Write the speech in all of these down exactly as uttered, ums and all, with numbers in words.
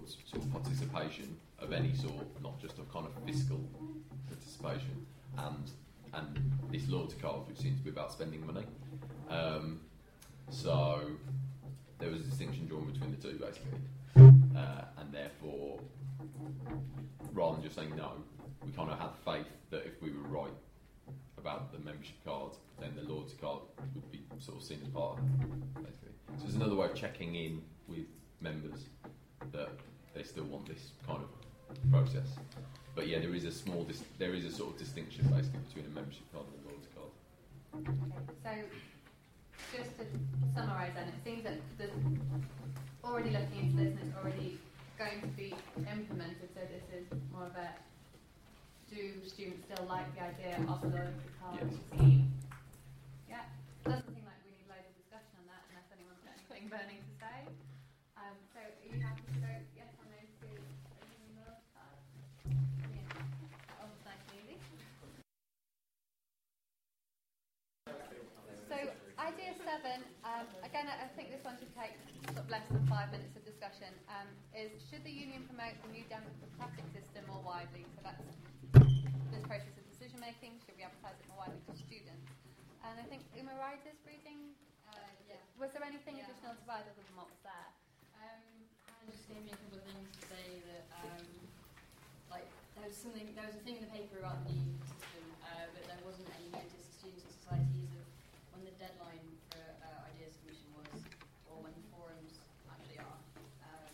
towards sort of participation of any sort, not just of kind of fiscal participation, and and this loyalty card, which seems to be about spending money. Um, so there was a distinction drawn between the two, basically, uh, and therefore, rather than just saying no, we kind of had faith that if we were right about the membership card, then the loyalty card would be sort of seen as part of it, basically. So it's another way of checking in with members that they still want this kind of process. But yeah, there is a small, dis- there is a sort of distinction basically between a membership card and a loyalty card. Okay, so just to summarise then, it seems that there's already looking into this and it's already going to be implemented, so this is more of a, do students still like the idea of the loyalty card Yes. scheme? Yeah, doesn't seem like we need loads of discussion on that unless anyone's got anything burning to say. Um, so are you happy to go yes or no to opening the loyalty card? Yeah, that was nice and easy. So idea seven, um, again I think this one should take sort of less than five minutes of discussion, um, is should the union promote the new democratic system more widely? So that's this process of decision making, should we advertise it more widely to students? And I think Uma Ryder's reading, uh, yeah. Was there anything yeah. additional to add other than what was there? Um, Hannah just gave me a couple of things to say that, um, like, there was something, there was a thing in the paper about the new system, uh, but there wasn't any notice to students and societies of when the deadline for uh, ideas submission was, or when the forums actually are. Um,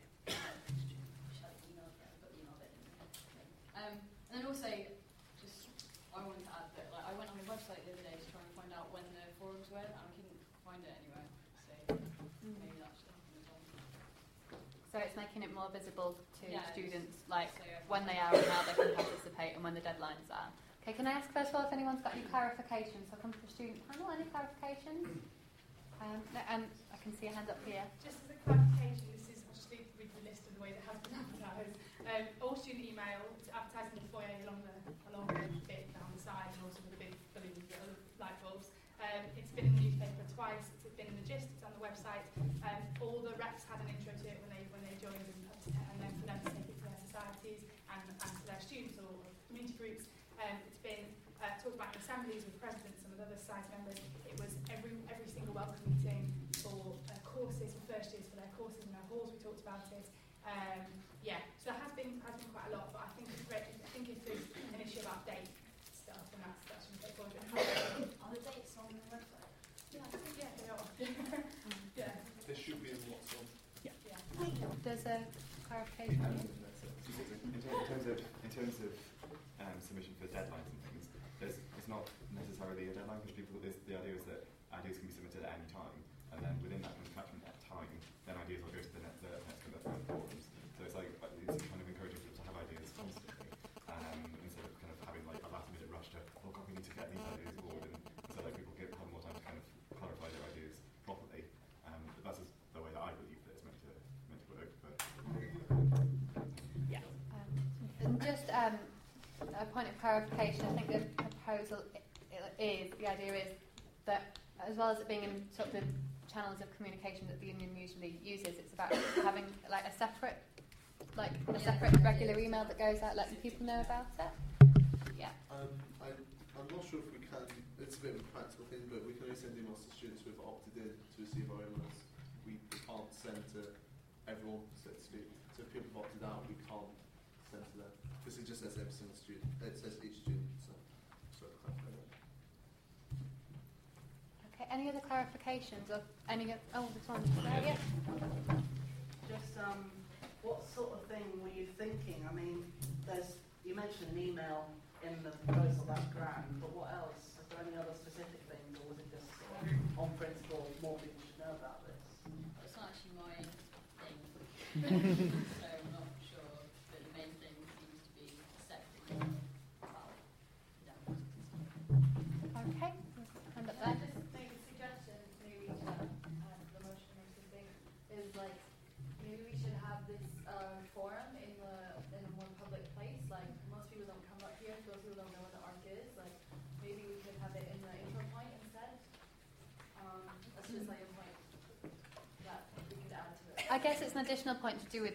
shall I email? Yeah, I've got the email bit in there. Um, and then also, just I wanted to add that, like, I went on the website the other day to try and find out when the forums were, and I couldn't find it anywhere. So mm. maybe that should happen as well. So it's making it more visible to yeah, students, like so when they are and how they can participate and when the deadlines are. Okay, can I ask first of all if anyone's got any clarifications? I'll come to the student panel. Any clarifications? Um, no, um, I can see a hand up here. Just as a clarification, this is just read the list of the way that has been advertised. Um, all student email is advertised in the foyer along the along the bit down the side, and also with the big balloons that are light bulbs. Um, it's been in the newspaper twice. It's been in the gist. It's on the website. Um, all the reps had an intro to it when they when they joined, and, and then for them to take it to their societies and, and to their students or community groups. Um, it's been uh, talked about in assemblies with presidents and with other society members. It was every every single welcome meeting for uh, courses, for first years, for their courses in their halls. We talked about it. Um, yeah, so there has been has been quite a lot, but I think it's great. I think if there's an issue about date stuff, and that's that's from take forward. Are the dates on the website? Yeah, I think yeah they are. yeah. There should be a what's on. Yeah. yeah. There's a clarification. Um, in, ter- in terms of in terms of um, submission for deadlines and things, there's it's not necessarily a deadline because people. The idea is that ideas can be submitted at any time, and then within that catchment at time, then ideas will go to the, ne- the next kind of forums. So it's like it's kind of encouraging people to have ideas constantly, um, instead of kind of having like a last minute rush to oh god we need to get these ideas forward, and so like people get have more time to kind of clarify their ideas properly. Um, but that's just the way that I believe that it's meant to meant to work. But yeah. Um, and just um, a point of clarification. I think the proposal is the idea is that as well as it being in sort of the channels of communication that the union usually uses, it's about having like a separate, like a separate regular email that goes out letting people know about it. Yeah. Um, I, I'm not sure if we can. It's a bit of a practical thing, but we can only send emails to students who have opted in to receive our emails. We can't send to everyone, so to speak. So if people have opted out, we can't send to them because it just says every single student. It says each student. So, so clarify that. Okay. Any other clarifications or any? Oh, this one. Yeah. Just um, what sort of thing were you thinking? I mean, there's you mentioned an email in the proposal, that's grand, but what else? Is there any other specific things, or was it just sort of on principle more people should know about this? It's not actually my thing, so I'm not sure. But the main thing seems to be accepting about democracy. Okay. Hand up Can I there. just make a suggestion, maybe to uh, the motion or something, is like maybe we should have this uh, forum in the in a more public place. Like most people don't come up here, most people don't know what the ARC is. Like maybe we could have it in the intro point instead. Um, that's just like a point that we could add to it. I guess it's an additional point to do with